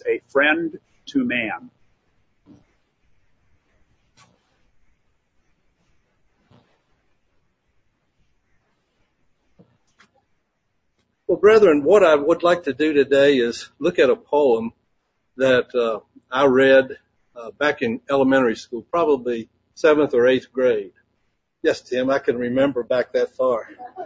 means a friend to man. Well, brethren, what I would like to do today is look at a poem that I read back in elementary school, probably 7th or 8th grade. Yes, Tim, I can remember back that far.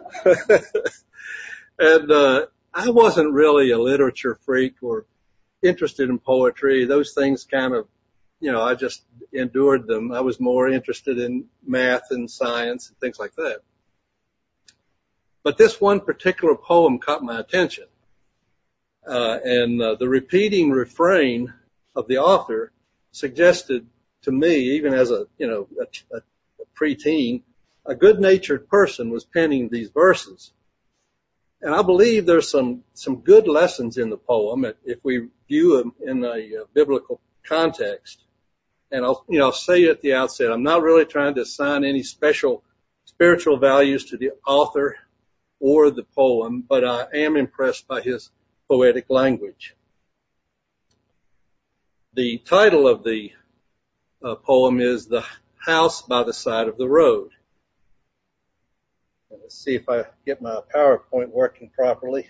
And I wasn't really a literature freak or interested in poetry. Those things kind of, I just endured them. I was more interested in math and science and things like that. But this one particular poem caught my attention. And the repeating refrain of the author suggested to me, even as a preteen, a good-natured person was penning these verses. And I believe there's some good lessons in the poem if we view them in a biblical context. And I'll say at the outset, I'm not really trying to assign any special spiritual values to the author or the poem, but I am impressed by his poetic language. The title of the poem is The House by the Side of the Road. Let's see if I get my PowerPoint working properly.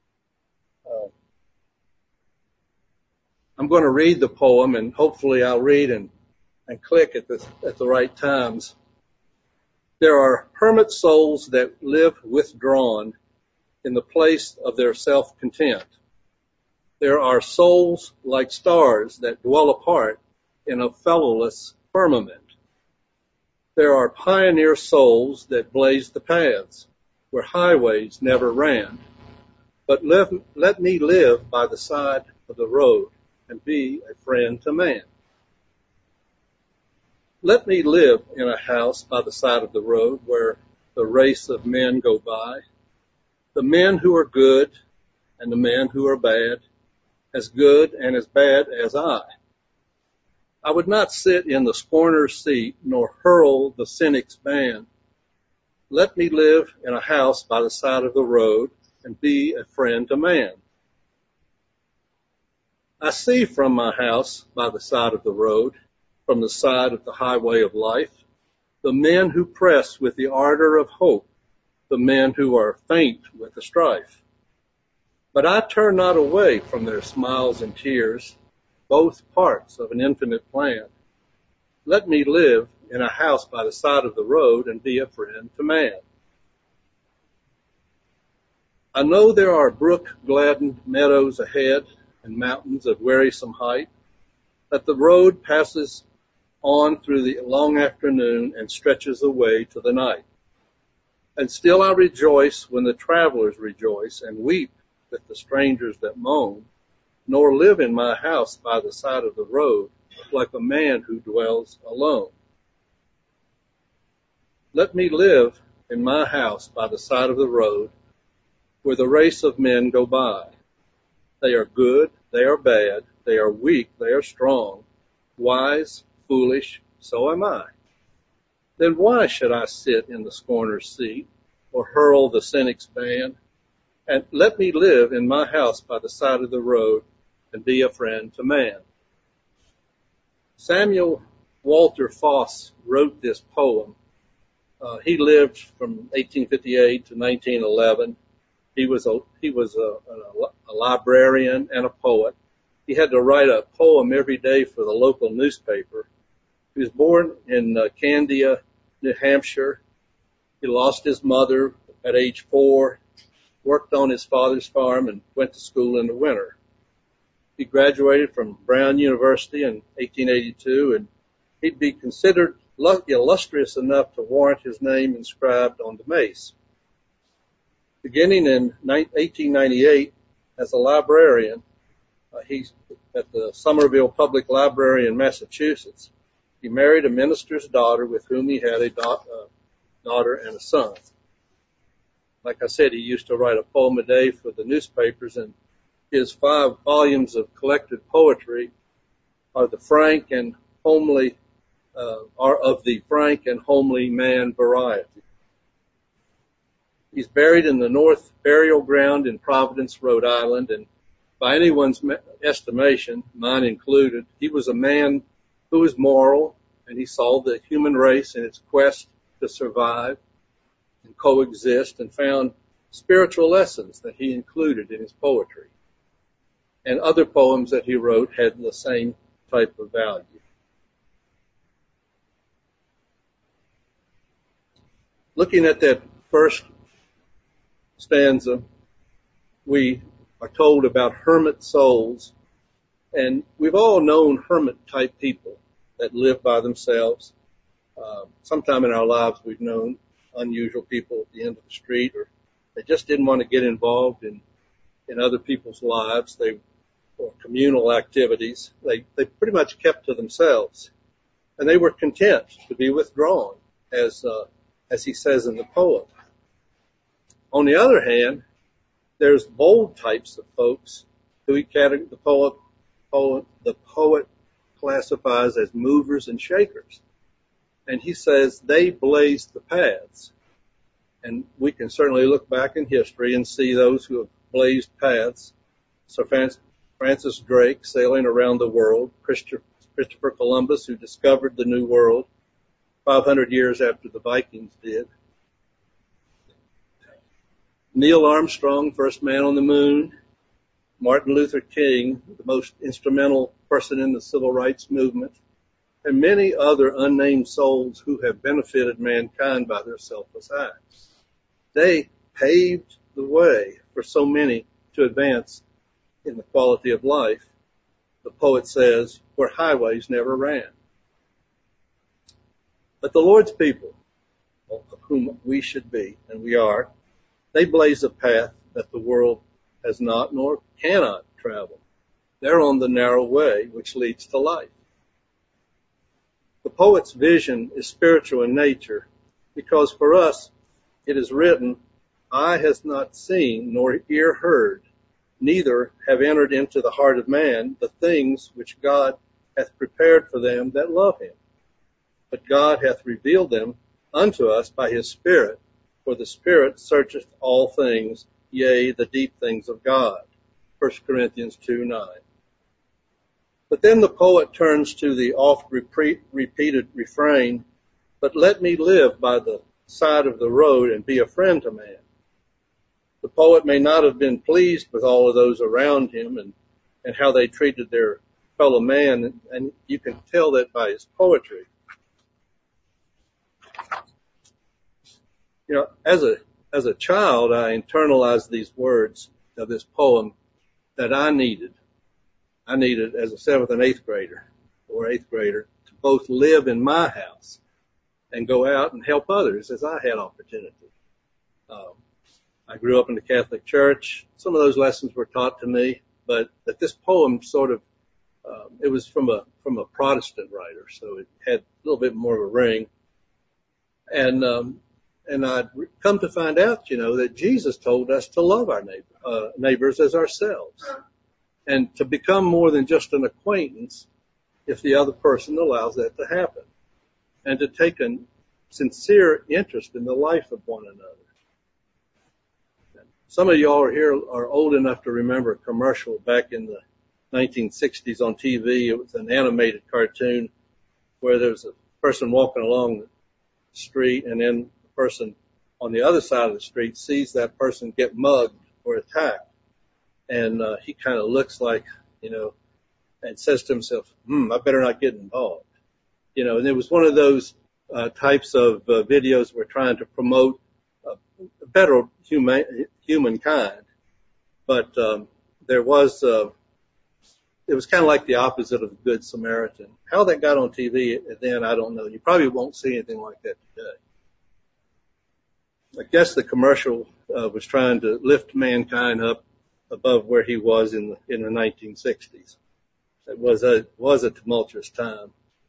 I'm going to read the poem, and hopefully I'll read and click at the right times. There are hermit souls that live withdrawn in the place of their self-content. There are souls like stars that dwell apart in a fellowless firmament. There are pioneer souls that blaze the paths where highways never ran. But let me live by the side of the road and be a friend to man. Let me live in a house by the side of the road where the race of men go by, the men who are good and the men who are bad, as good and as bad as I. I would not sit in the scorner's seat nor hurl the cynic's ban. Let me live in a house by the side of the road and be a friend to man. I see from my house by the side of the road, from the side of the highway of life, the men who press with the ardor of hope, the men who are faint with the strife. But I turn not away from their smiles and tears, both parts of an infinite plan. Let me live in a house by the side of the road and be a friend to man. I know there are brook-gladdened meadows ahead and mountains of wearisome height, that the road passes on through the long afternoon and stretches away to the night. And still I rejoice when the travelers rejoice and weep with the strangers that moan, nor live in my house by the side of the road like a man who dwells alone. Let me live in my house by the side of the road where the race of men go by. They are good, they are bad, they are weak, they are strong, wise, foolish, so am I. Then why should I sit in the scorner's seat or hurl the cynic's ban? And let me live in my house by the side of the road and be a friend to man. Samuel Walter Foss wrote this poem. He lived from 1858 to 1911. He was a librarian and a poet. He had to write a poem every day for the local newspaper. He was born in Candia, New Hampshire. He lost his mother at age 4, worked on his father's farm, and went to school in the winter. He graduated from Brown University in 1882, and he'd be considered illustrious enough to warrant his name inscribed on the mace. Beginning in 1898 as a librarian, he's at the Somerville Public Library in Massachusetts. He married a minister's daughter with whom he had a daughter and a son. Like I said, he used to write a poem a day for the newspapers, and his 5 volumes of collected poetry are of the frank and homely man variety. He's buried in the North Burial Ground in Providence, Rhode Island, and by anyone's estimation, mine included, he was a man who was moral, and he saw the human race in its quest to survive and coexist, and found spiritual lessons that he included in his poetry. And other poems that he wrote had the same type of value. Looking at that first stanza, we are told about hermit souls, and we've all known hermit-type people that live by themselves. Sometime in our lives we've known unusual people at the end of the street, or they just didn't want to get involved in other people's lives, or communal activities. They pretty much kept to themselves, and they were content to be withdrawn, as he says in the poem. On the other hand, there's bold types of folks who the poet classifies as movers and shakers. And he says they blazed the paths. And we can certainly look back in history and see those who have blazed paths. Sir Francis Drake sailing around the world, Christopher Columbus, who discovered the New World 500 years after the Vikings did. Neil Armstrong, first man on the moon. Martin Luther King, the most instrumental person in the civil rights movement. And many other unnamed souls who have benefited mankind by their selfless acts. They paved the way for so many to advance in the quality of life, the poet says, where highways never ran. But the Lord's people, of whom we should be, and we are, they blaze a path that the world has not nor cannot travel. They're on the narrow way which leads to life. The poet's vision is spiritual in nature because for us it is written, eye has not seen nor ear heard, neither have entered into the heart of man the things which God hath prepared for them that love him. But God hath revealed them unto us by his Spirit, for the Spirit searcheth all things, yea, the deep things of God. 1 Corinthians 2:9. But then the poet turns to the oft-repeated refrain, but let me live by the side of the road and be a friend to man. The poet may not have been pleased with all of those around him and how they treated their fellow man, and you can tell that by his poetry. You know, as a child, I internalized these words of this poem that I needed as a 7th and 8th grader to both live in my house and go out and help others as I had opportunity. I grew up in the Catholic Church. Some of those lessons were taught to me, but that this poem sort of, it was from a Protestant writer, so it had a little bit more of a ring. And I'd come to find out, that Jesus told us to love our neighbors as ourselves, and to become more than just an acquaintance if the other person allows that to happen, and to take a sincere interest in the life of one another. Some of y'all are old enough to remember a commercial back in the 1960s on TV. It was an animated cartoon where there was a person walking along the street, and then the person on the other side of the street sees that person get mugged or attacked. And he kind of looks like, and says to himself, I better not get involved. And it was one of those types of videos we're trying to promote better humankind. But it was kind of like the opposite of the Good Samaritan. How that got on TV then, I don't know. You probably won't see anything like that today. I guess the commercial was trying to lift mankind up above where he was in the 1960s. It was a tumultuous time.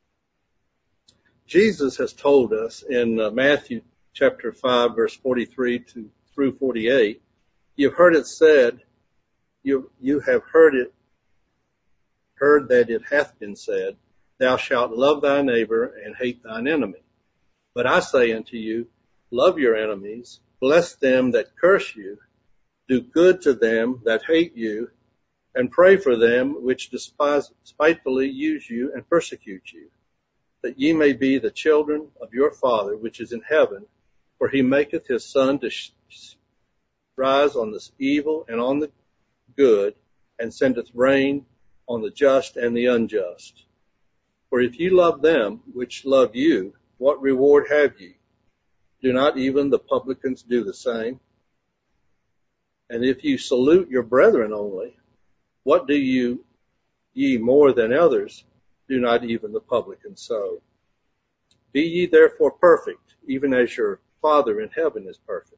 Jesus has told us in Matthew chapter 5, verse 43 through 48, you've heard it said, you have heard that it hath been said, thou shalt love thy neighbor and hate thine enemy. But I say unto you, love your enemies, bless them that curse you, do good to them that hate you, and pray for them which despitefully use you and persecute you, that ye may be the children of your Father which is in heaven, for he maketh his sun to rise on the evil and on the good, and sendeth rain on the just and the unjust. For if ye love them which love you, what reward have ye? Do not even the publicans do the same? And if you salute your brethren only, what do ye more than others? Do not even the publicans so? Be ye therefore perfect, even as your Father in heaven is perfect.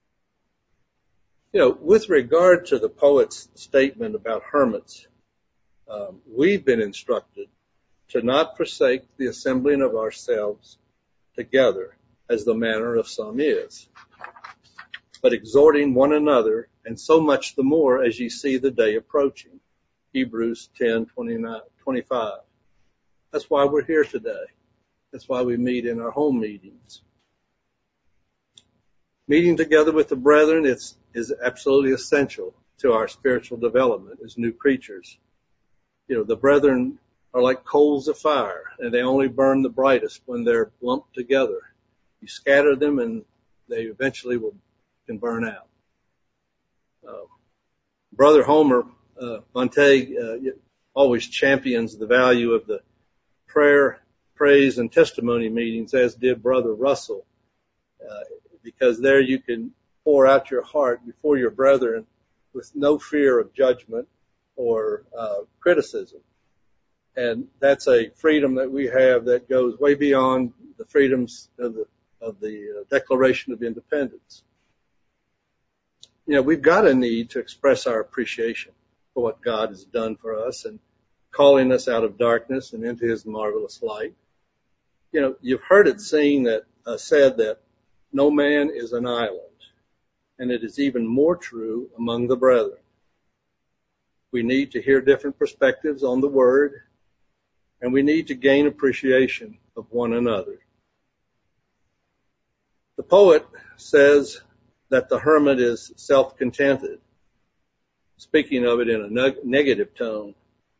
With regard to the poet's statement about hermits, we've been instructed to not forsake the assembling of ourselves together, as the manner of some is, but exhorting one another, and so much the more as ye see the day approaching. Hebrews 10:25. That's why we're here today. That's why we meet in our home meetings. Meeting together with the brethren is absolutely essential to our spiritual development as new creatures. The brethren are like coals of fire, and they only burn the brightest when they're lumped together. You scatter them, and they eventually can burn out. Brother Homer Montague always champions the value of the prayer, praise, and testimony meetings, as did Brother Russell, because there you can pour out your heart before your brethren with no fear of judgment or criticism. And that's a freedom that we have that goes way beyond the freedoms of the Declaration of Independence. We've got a need to express our appreciation for what God has done for us and calling us out of darkness and into his marvelous light. You've heard it said that no man is an island, and it is even more true among the brethren. We need to hear different perspectives on the word, and we need to gain appreciation of one another. The poet says that the hermit is self-contented, speaking of it in a negative tone.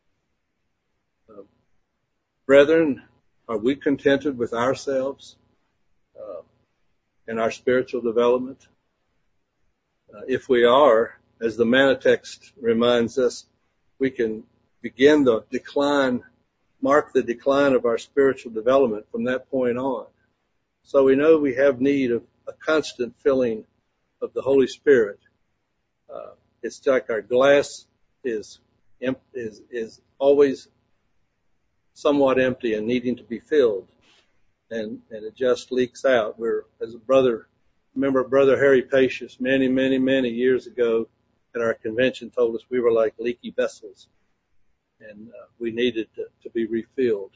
Brethren, are we contented with ourselves and our spiritual development? If we are, as the Manna text reminds us, we can begin the decline, mark the decline of our spiritual development from that point on. So we know we have need of a constant filling of the Holy Spirit. It's like our glass is always somewhat empty and needing to be filled, and it just leaks out. Remember Brother Harry Pacious many, many, many years ago at our convention told us we were like leaky vessels, and we needed to be refilled.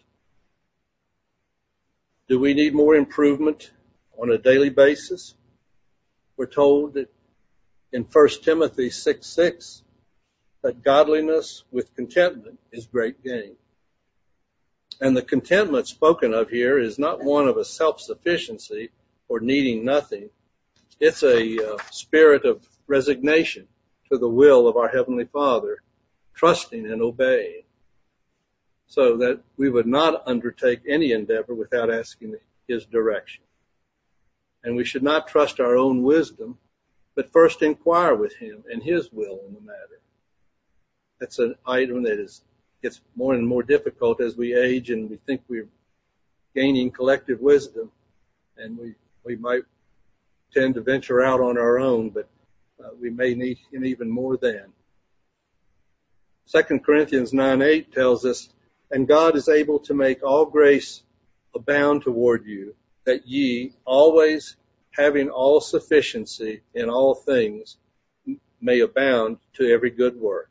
Do we need more improvement on a daily basis? We're told that in 1 Timothy 6:6 that godliness with contentment is great gain. And the contentment spoken of here is not one of a self-sufficiency or needing nothing. It's a spirit of resignation to the will of our Heavenly Father, trusting and obeying, so that we would not undertake any endeavor without asking his direction. And we should not trust our own wisdom, but first inquire with him and his will in the matter. That's an item that gets more and more difficult as we age and we think we're gaining collective wisdom, and we might tend to venture out on our own, but we may need him even more then. 2 Corinthians 9:8 tells us, and God is able to make all grace abound toward you, that ye, always having all sufficiency in all things, may abound to every good work.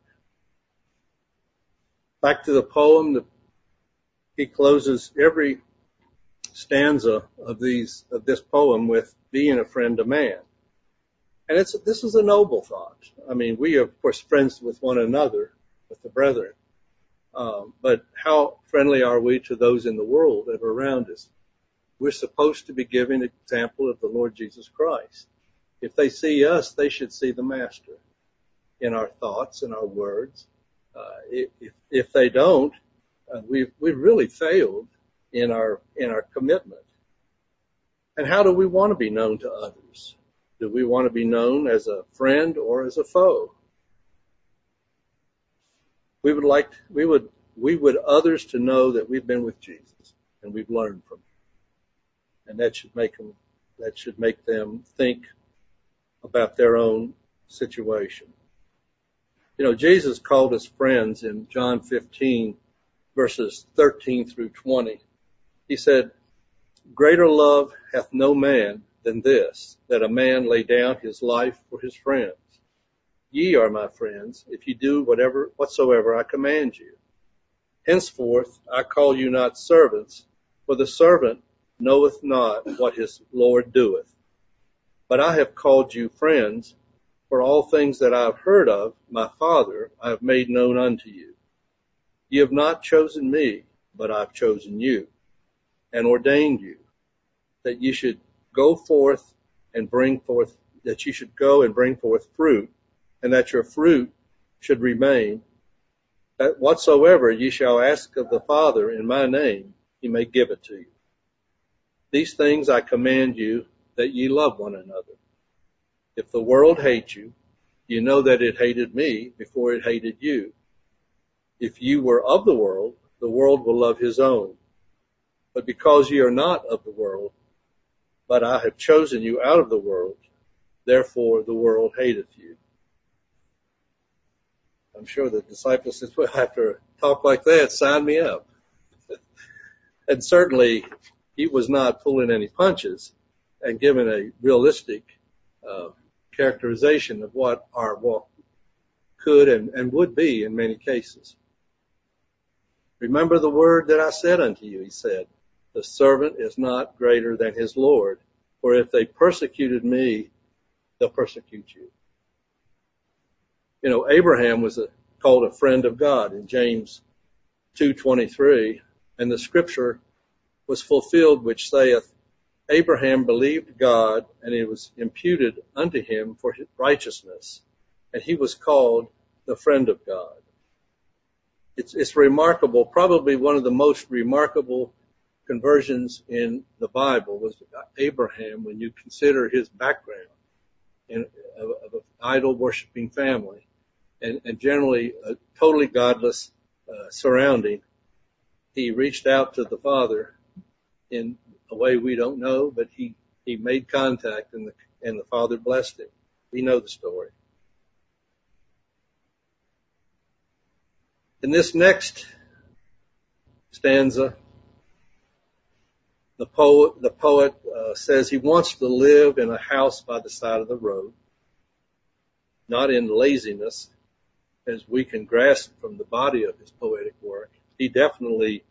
Back to the poem, he closes every stanza of this poem with being a friend to man. And this is a noble thought. I mean, we are, of course, friends with one another, with the brethren. But how friendly are we to those in the world that are around us? We're supposed to be giving an example of the Lord Jesus Christ. If they see us, they should see the Master in our thoughts and our words If they don't, we've really failed in our commitment. And how do we want to be known to others? Do we want to be known as a friend or as a foe? We would others to know that we've been with Jesus and we've learned from him. And that should make them think about their own situation. You know, Jesus called us friends in John 15, verses 13 through 20. He said, "Greater love hath no man than this, that a man lay down his life for his friends. Ye are my friends, if ye do whatsoever I command you. Henceforth I call you not servants, for the servant knoweth not what his Lord doeth. But I have called you friends, for all things that I have heard of my Father I have made known unto you. Ye have not chosen me, but I have chosen you, and ordained you, that ye should go forth and bring forth, that ye should go and bring forth fruit, and that your fruit should remain, that whatsoever ye shall ask of the Father in my name, he may give it to you. These things I command you, that ye love one another. If the world hate you, you know that it hated me before it hated you. If you were of the world will love his own. But because ye are not of the world, but I have chosen you out of the world, therefore the world hateth you." I'm sure the disciples said, "Well, after a talk like that, sign me up." And certainly he was not pulling any punches and giving a realistic characterization of what our walk could and would be in many cases. "Remember the word that I said unto you," he said. "The servant is not greater than his Lord. For if they persecuted me, they'll persecute you." You know, Abraham was called a friend of God in James 2:23, and the scripture was fulfilled which saith, "Abraham believed God, and it was imputed unto him for his righteousness, and he was called the friend of God." It's remarkable. Probably one of the most remarkable conversions in the Bible was Abraham, when you consider his background of an idol-worshiping family and generally a totally godless surrounding. He reached out to the Father in a way we don't know, but he made contact and the Father blessed him. We know the story. In this next stanza, the poet says he wants to live in a house by the side of the road, not in laziness, as we can grasp from the body of his poetic work. He definitely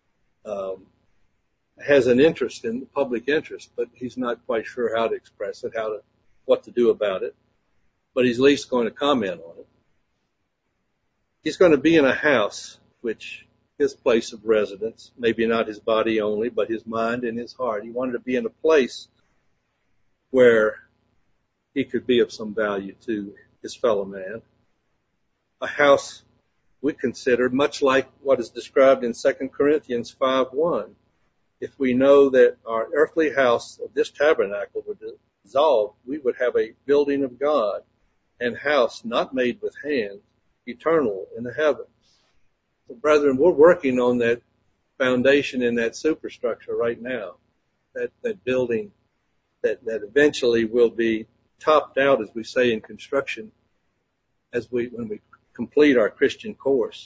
has an interest in the public interest, but he's not quite sure how to express it, what to do about it. But he's at least going to comment on it. He's going to be in a house, which his place of residence, maybe not his body only, but his mind and his heart. He wanted to be in a place where he could be of some value to his fellow man. A house we consider much like what is described in 2 Corinthians 5:1. If we know that our earthly house of this tabernacle would dissolve, we would have a building of God and house not made with hands, eternal in the heavens. So, brethren, we're working on that foundation and that superstructure right now, that building that eventually will be topped out, as we say in construction, when we complete our Christian course.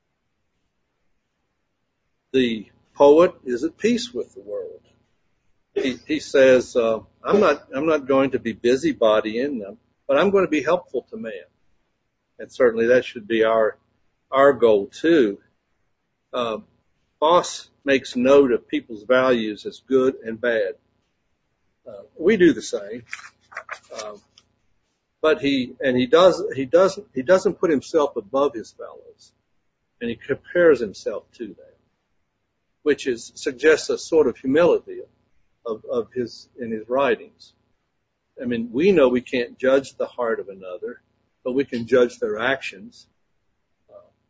The poet is at peace with the world. He says, I'm not going to be busybody in them, but I'm going to be helpful to man. And certainly that should be our goal too. Voss makes note of people's values as good and bad. We do the same. But he doesn't put himself above his fellows, and he compares himself to them, which suggests a sort of humility of his in his writings. I mean, we know we can't judge the heart of another, but we can judge their actions.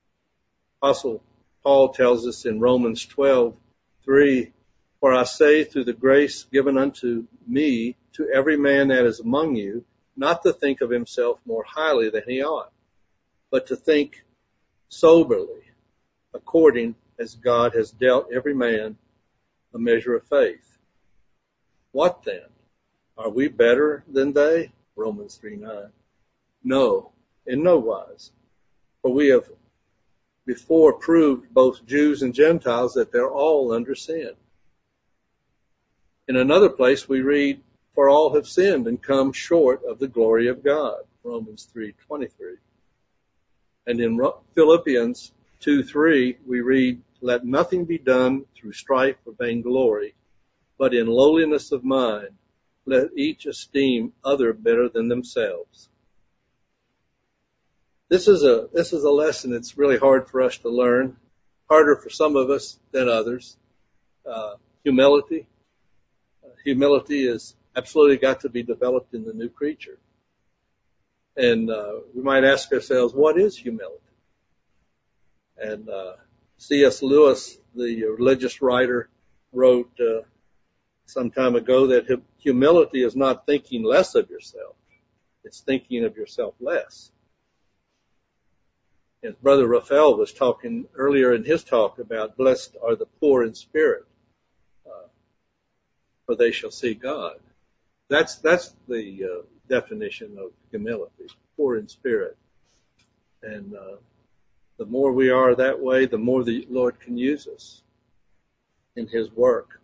Apostle Paul tells us in Romans 12:3, "For I say through the grace given unto me to every man that is among you, not to think of himself more highly than he ought, but to think soberly, according as God has dealt every man a measure of faith." What then? Are we better than they? Romans 3:9. No, in no wise. For we have before proved both Jews and Gentiles that they're all under sin. In another place we read, "For all have sinned and come short of the glory of God." Romans 3:23. And in Philippians 2:3 we read, "Let nothing be done through strife or vainglory, but in lowliness of mind, let each esteem other better than themselves." This is a lesson that's really hard for us to learn, harder for some of us than others. Humility. Humility is absolutely got to be developed in the new creature. And we might ask ourselves, what is humility? And C.S. Lewis, the religious writer, wrote some time ago that humility is not thinking less of yourself. It's thinking of yourself less. As Brother Raphael was talking earlier in his talk about blessed are the poor in spirit, for they shall see God. That's the definition of humility, poor in spirit. And the more we are that way, the more the Lord can use us in his work.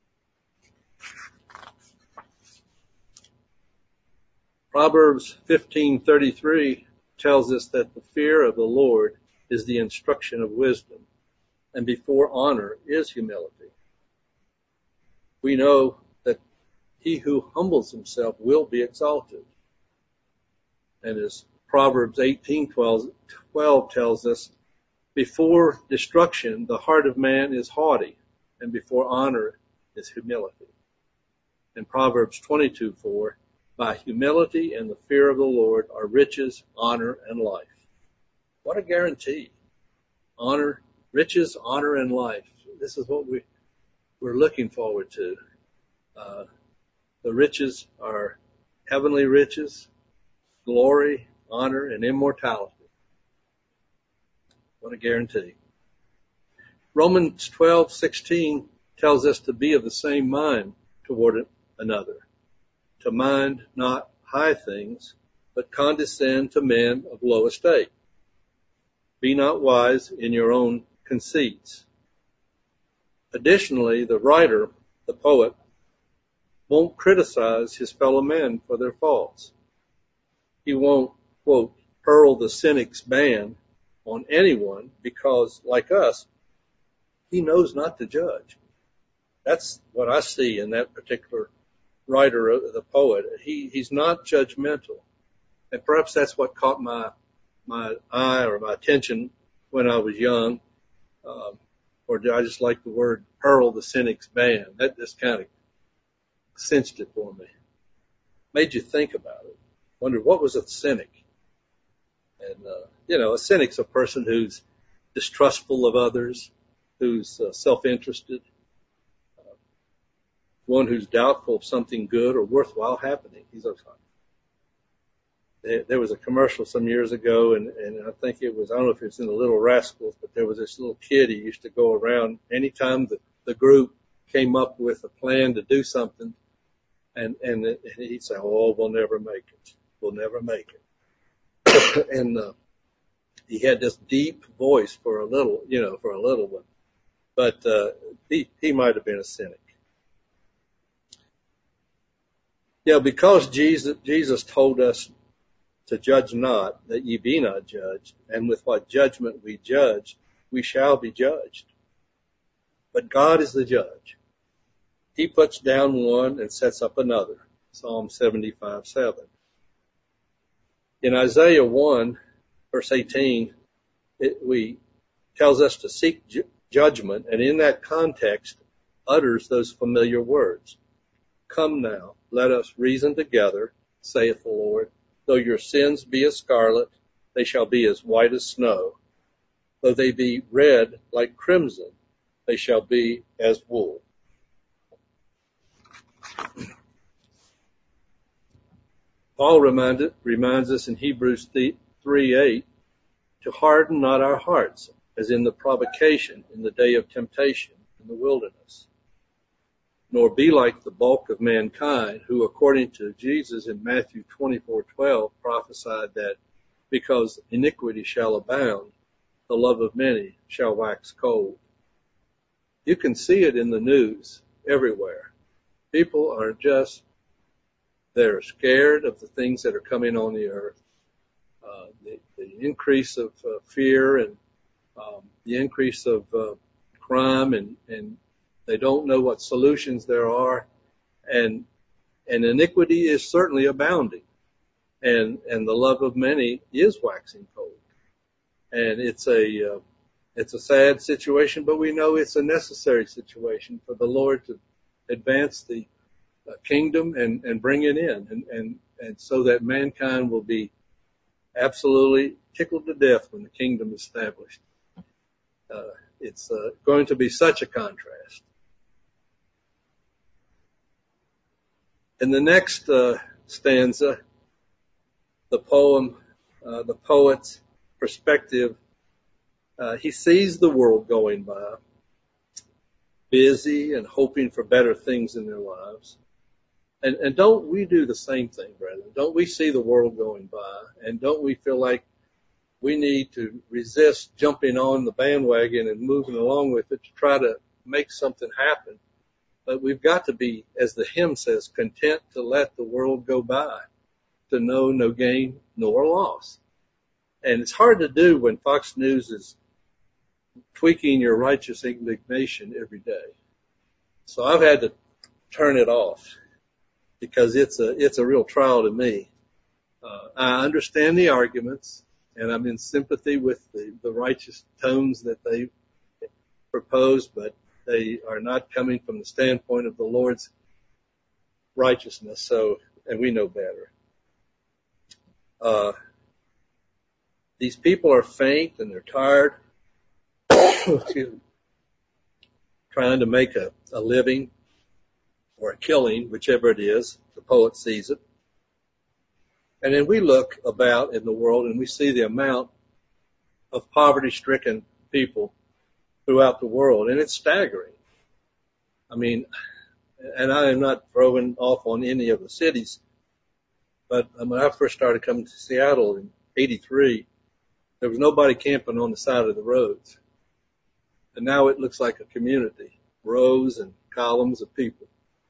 Proverbs 15:33 tells us that the fear of the Lord is the instruction of wisdom, and before honor is humility. We know that he who humbles himself will be exalted. And as Proverbs 18:12 tells us, before destruction, the heart of man is haughty, and before honor is humility. In Proverbs 22:4, by humility and the fear of the Lord are riches, honor, and life. What a guarantee. Honor, riches, honor, and life. This is what we're looking forward to. The riches are heavenly riches, glory, honor, and immortality. What a guarantee. Romans 12:16 tells us to be of the same mind toward another, to mind not high things, but condescend to men of low estate. Be not wise in your own conceits. Additionally, the writer, the poet, won't criticize his fellow men for their faults. He won't, quote, hurl the cynic's ban on anyone because, like us, he knows not to judge. That's what I see in that particular writer, the poet. He's not judgmental. And perhaps that's what caught my eye or my attention when I was young. Or did I just like the word hurl the cynic's ban? That just kind of cinched it for me. Made you think about it. Wondered what was a cynic? And, a cynic's a person who's distrustful of others, who's self-interested, one who's doubtful of something good or worthwhile happening. There was a commercial some years ago, and I think I don't know if it's in the Little Rascals, but there was this little kid who used to go around anytime the group came up with a plan to do something, and he'd say, "Oh, we'll never make it. We'll never make it." And he had this deep voice for a little one, but he might have been a cynic. Yeah, because Jesus told us to judge not, that ye be not judged, and with what judgment we judge, we shall be judged. But God is the judge. He puts down one and sets up another. Psalm 75:7. In Isaiah 1, verse 18, it tells us to seek judgment, and in that context utters those familiar words. Come now, let us reason together, saith the Lord. Though your sins be as scarlet, they shall be as white as snow. Though they be red like crimson, they shall be as wool. Paul reminds us in Hebrews 3:8 to harden not our hearts, as in the provocation in the day of temptation in the wilderness, nor be like the bulk of mankind, who according to Jesus in Matthew 24:12 prophesied that because iniquity shall abound, the love of many shall wax cold. You can see it in the news everywhere. People are they're scared of the things that are coming on the earth. The increase of fear and the increase of crime, and they don't know what solutions there are, and iniquity is certainly abounding, and the love of many is waxing cold, and it's a sad situation, but we know it's a necessary situation for the Lord to advance the kingdom and bring it in, and so that mankind will be absolutely tickled to death when the kingdom is established. It's going to be such a contrast. In the next stanza, the poet's perspective, he sees the world going by, busy and hoping for better things in their lives. And don't we do the same thing, brethren? Don't we see the world going by? And don't we feel like we need to resist jumping on the bandwagon and moving along with it to try to make something happen? But we've got to be, as the hymn says, content to let the world go by, to know no gain nor loss. And it's hard to do when Fox News is tweaking your righteous indignation every day. So I've had to turn it off, because it's a real trial to me. I understand the arguments, and I'm in sympathy with the righteous tones that they propose, but they are not coming from the standpoint of the Lord's righteousness. So, and we know better. These people are faint and they're tired, trying to make a living or a killing, whichever it is. The poet sees it. And then we look about in the world and we see the amount of poverty-stricken people throughout the world, and it's staggering. I mean, and I am not throwing off on any of the cities, but when I first started coming to Seattle in '83, there was nobody camping on the side of the roads. And now it looks like a community, rows and columns of people.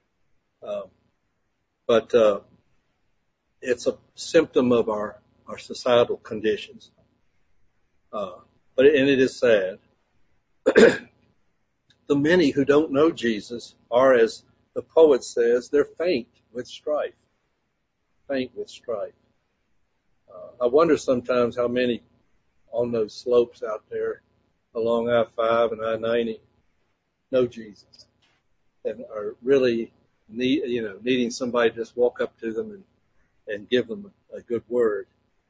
But it's a symptom of our societal conditions. And it is sad. The many who don't know Jesus are, as the poet says, they're faint with strife. Faint with strife. I wonder sometimes how many on those slopes out there along I-5 and I-90 know Jesus and are really needing somebody to just walk up to them and give them a good word.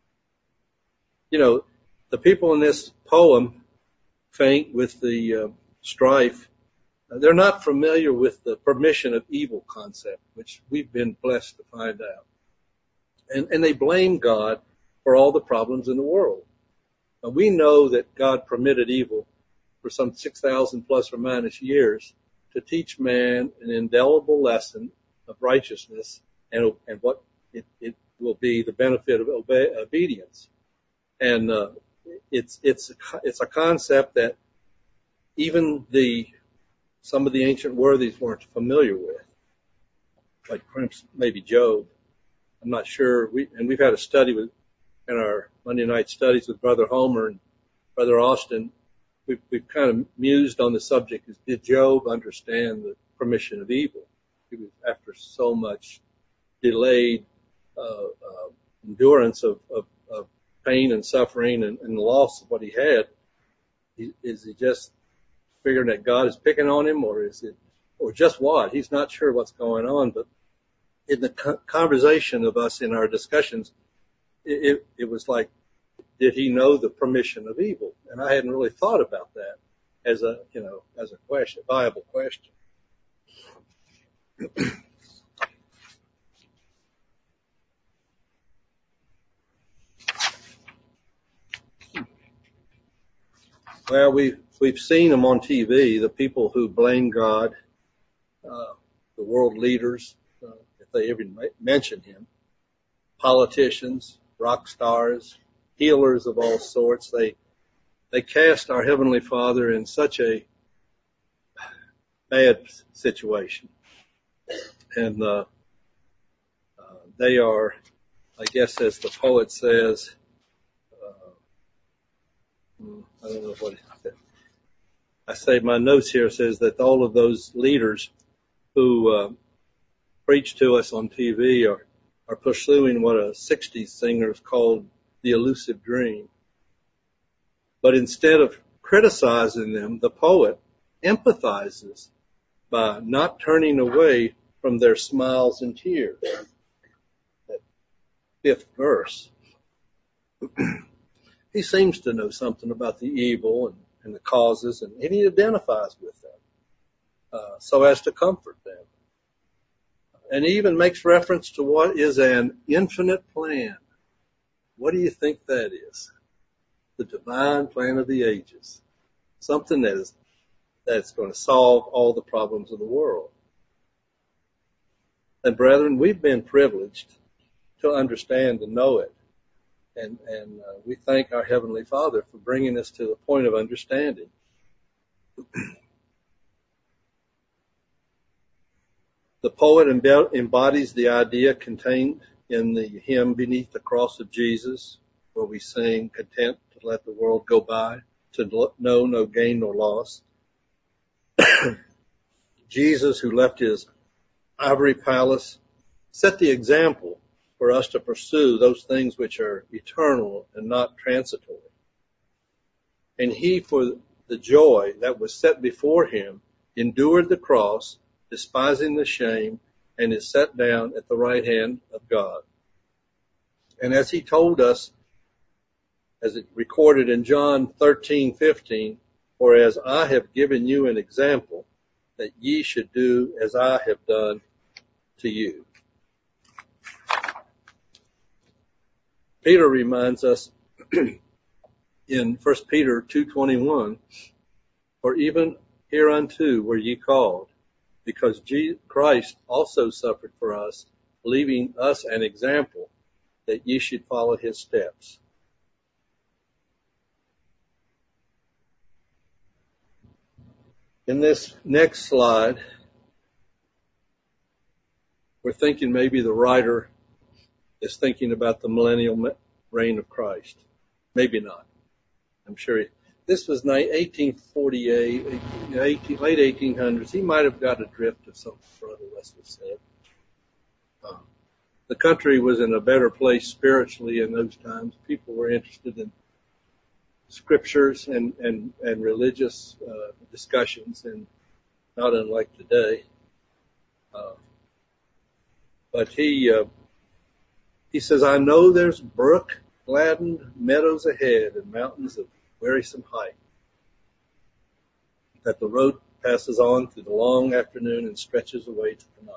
The people in this poem faint with the strife. They're not familiar with the permission of evil concept, which we've been blessed to find out. And they blame God for all the problems in the world. Now, we know that God permitted evil for some 6,000 plus or minus years to teach man an indelible lesson of righteousness and what it will be the benefit of obedience. And it's a concept that even some of the ancient worthies weren't familiar with, like perhaps maybe Job. I'm not sure. We've had a study in our Monday night studies with Brother Homer and Brother Austin. We've kind of mused on the subject: did Job understand the permission of evil? He was, after so much delayed endurance of pain and suffering and the loss of what he had, is he just figuring that God is picking on him, or just what? He's not sure what's going on. But in the conversation of us in our discussions, it was like, did he know the permission of evil? And I hadn't really thought about that as a question, a viable question. Well, we've seen them on TV, the people who blame God, the world leaders, if they even mention him, politicians, rock stars, healers of all sorts. They cast our Heavenly Father in such a bad situation. And they are, I guess as the poet says, I don't know what I say. My notes here says that all of those leaders who preach to us on TV are pursuing what a 60s singer called the elusive dream. But instead of criticizing them, the poet empathizes by not turning away from their smiles and tears. That 5th verse. He seems to know something about the evil and the causes, and he identifies with them so as to comfort them. And he even makes reference to what is an infinite plan. What do you think that is? The divine plan of the ages. Something that's going to solve all the problems of the world. And brethren, we've been privileged to understand and know it. And we thank our Heavenly Father for bringing us to the point of understanding. The poet embodies the idea contained in the hymn Beneath the Cross of Jesus, where we sing, content to let the world go by, to know no gain nor loss. Jesus, who left his ivory palace, set the example for us to pursue those things which are eternal and not transitory. And he, for the joy that was set before him, endured the cross, despising the shame, and is set down at the right hand of God. And as he told us, as it recorded in John 13:15, for as I have given you an example, that ye should do as I have done to you. Peter reminds us in 1 Peter 2:21, for even hereunto were ye called, because Christ also suffered for us, leaving us an example, that ye should follow his steps. In this next slide, we're thinking maybe the writer is thinking about the millennial reign of Christ. Maybe not. I'm sure this was 1848, late 1800s. He might have got a drift of something Brother Wesley said. The country was in a better place spiritually in those times. People were interested in scriptures and religious discussions, and not unlike today. But he says, I know there's brook-gladdened meadows ahead and mountains of wearisome height, that the road passes on through the long afternoon and stretches away to the night.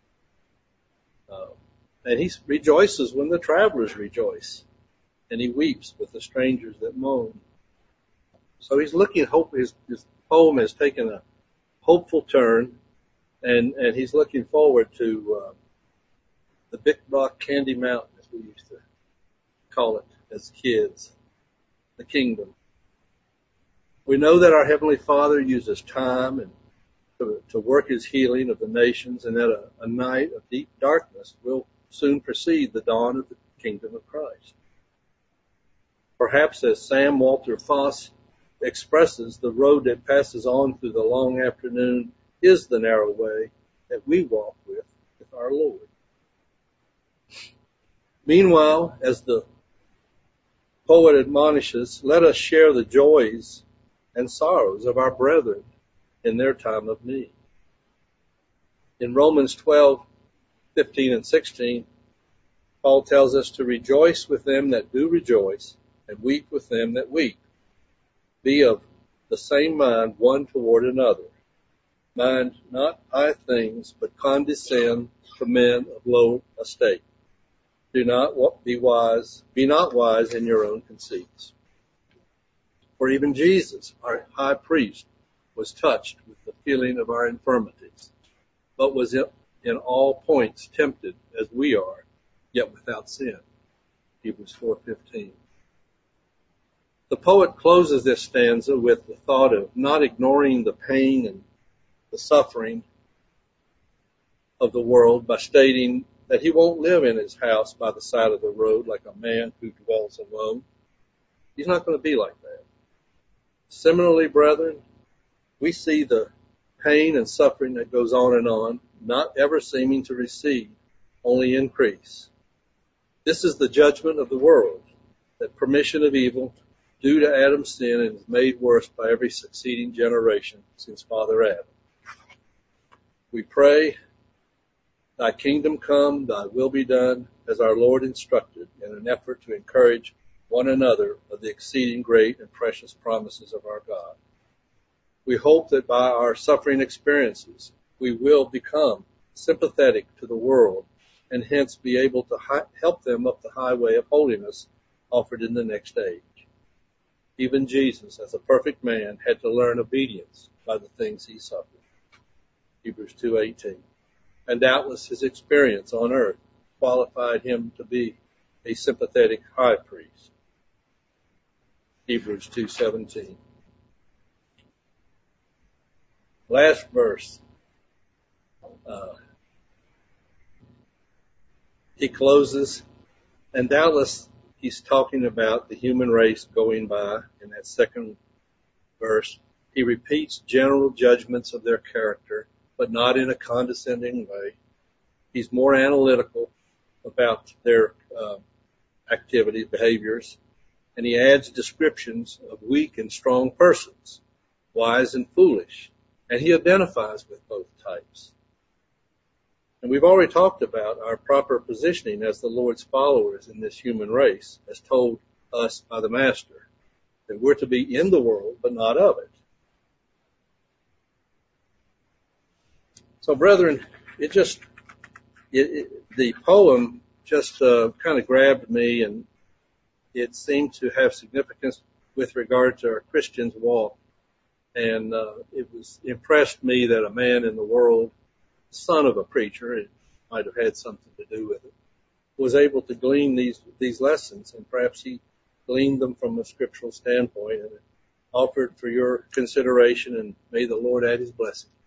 And he rejoices when the travelers rejoice, and he weeps with the strangers that moan. So he's looking, his poem has taken a hopeful turn, and he's looking forward to the Big Rock Candy Mountain, as we used to call it as kids, the kingdom. We know that our Heavenly Father uses time and to work his healing of the nations, and that a night of deep darkness will soon precede the dawn of the kingdom of Christ. Perhaps as Sam Walter Foss expresses, the road that passes on through the long afternoon is the narrow way that we walk with our Lord. Meanwhile, as the poet admonishes, let us share the joys and sorrows of our brethren in their time of need. In Romans 12:15 and 16, Paul tells us to rejoice with them that do rejoice, and weep with them that weep. Be of the same mind one toward another. Mind not high things, but condescend to men of low estate. Be not wise in your own conceits. For even Jesus, our high priest, was touched with the feeling of our infirmities, but was in all points tempted as we are, yet without sin. Hebrews 4:15. The poet closes this stanza with the thought of not ignoring the pain and the suffering of the world by stating that he won't live in his house by the side of the road like a man who dwells alone. He's not going to be like that. Similarly, brethren, we see the pain and suffering that goes on, not ever seeming to recede, only increase. This is the judgment of the world, that permission of evil due to Adam's sin and is made worse by every succeeding generation since Father Adam. We pray, thy kingdom come, thy will be done, as our Lord instructed, in an effort to encourage one another of the exceeding great and precious promises of our God. We hope that by our suffering experiences, we will become sympathetic to the world and hence be able to help them up the highway of holiness offered in the next age. Even Jesus, as a perfect man, had to learn obedience by the things he suffered. Hebrews 2:18. And doubtless his experience on earth qualified him to be a sympathetic high priest. Hebrews 2:17. Last verse. He closes, and doubtless he's talking about the human race going by in that second verse. He repeats general judgments of their character, but not in a condescending way. He's more analytical about their activities, behaviors, and he adds descriptions of weak and strong persons, wise and foolish, and he identifies with both types. And we've already talked about our proper positioning as the Lord's followers in this human race, as told us by the Master, that we're to be in the world, but not of it. So, brethren, the poem just kind of grabbed me, and it seemed to have significance with regard to our Christian's walk. And it impressed me that a man in the world, son of a preacher, it might have had something to do with it, was able to glean these lessons, and perhaps he gleaned them from a scriptural standpoint, and offered for your consideration, and may the Lord add his blessing.